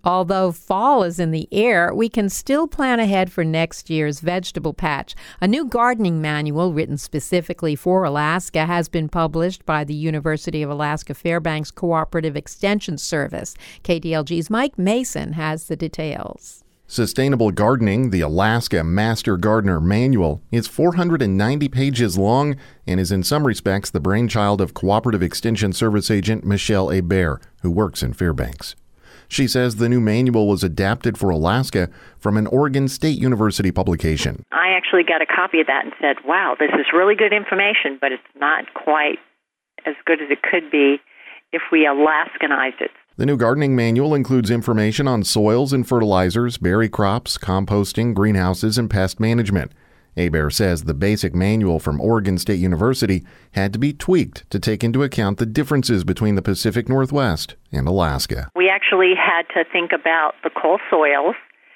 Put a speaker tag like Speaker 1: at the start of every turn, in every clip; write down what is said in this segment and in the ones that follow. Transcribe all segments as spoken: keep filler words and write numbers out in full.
Speaker 1: Although fall is in the air, we can still plan ahead for next year's vegetable patch. A new gardening manual written specifically for Alaska has been published by the University of Alaska Fairbanks Cooperative Extension Service. K D L G's Mike Mason has the details.
Speaker 2: Sustainable Gardening, the Alaska Master Gardener Manual, is four hundred ninety pages long and is in some respects the brainchild of Cooperative Extension Service agent Michelle Hebert, who works in Fairbanks. She says the new manual was adapted for Alaska from an Oregon State University publication.
Speaker 3: I actually got a copy of that and said, wow, this is really good information, but it's not quite as good as it could be if we Alaskanized it.
Speaker 2: The new gardening manual includes information on soils and fertilizers, berry crops, composting, greenhouses, and pest management. Hebert says the basic manual from Oregon State University had to be tweaked to take into account the differences between the Pacific Northwest and Alaska.
Speaker 3: We actually had to think about the cold soils,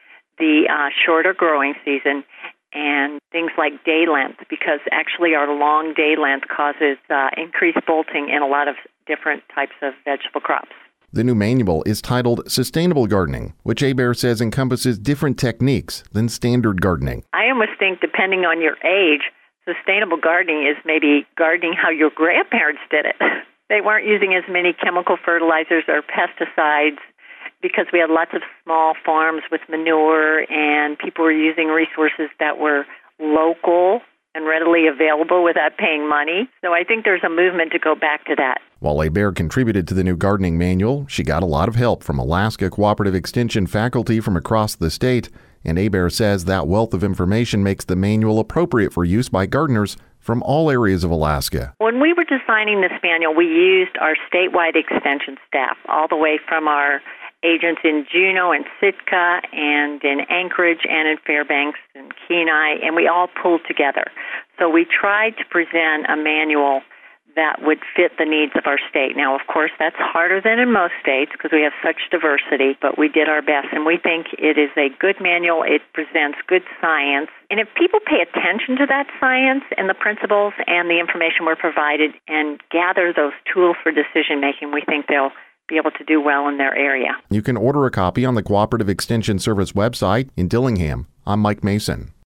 Speaker 3: the uh, shorter growing season, and things like day length, because actually our long day length causes uh, increased bolting in a lot of different types of vegetable crops.
Speaker 2: The new manual is titled Sustainable Gardening, which Hebert says encompasses different techniques than standard gardening.
Speaker 3: I almost think, depending on your age, sustainable gardening is maybe gardening how your grandparents did it. They weren't using as many chemical fertilizers or pesticides because we had lots of small farms with manure, and people were using resources that were local and readily available without paying money. So I think there's a movement to go back to that.
Speaker 2: While Hebert contributed to the new gardening manual, she got a lot of help from Alaska Cooperative Extension faculty from across the state, and Hebert says that wealth of information makes the manual appropriate for use by gardeners from all areas of Alaska.
Speaker 3: When we were designing this manual, we used our statewide extension staff, all the way from our agents in Juneau and Sitka and in Anchorage and in Fairbanks and Kenai, and we all pulled together. So we tried to present a manual that would fit the needs of our state. Now, of course, that's harder than in most states because we have such diversity, but we did our best, and we think it is a good manual. It presents good science, and if people pay attention to that science and the principles and the information we're provided and gather those tools for decision-making, we think they'll be able to do well in their area.
Speaker 2: You can order a copy on the Cooperative Extension Service website in Dillingham. I'm Mike Mason.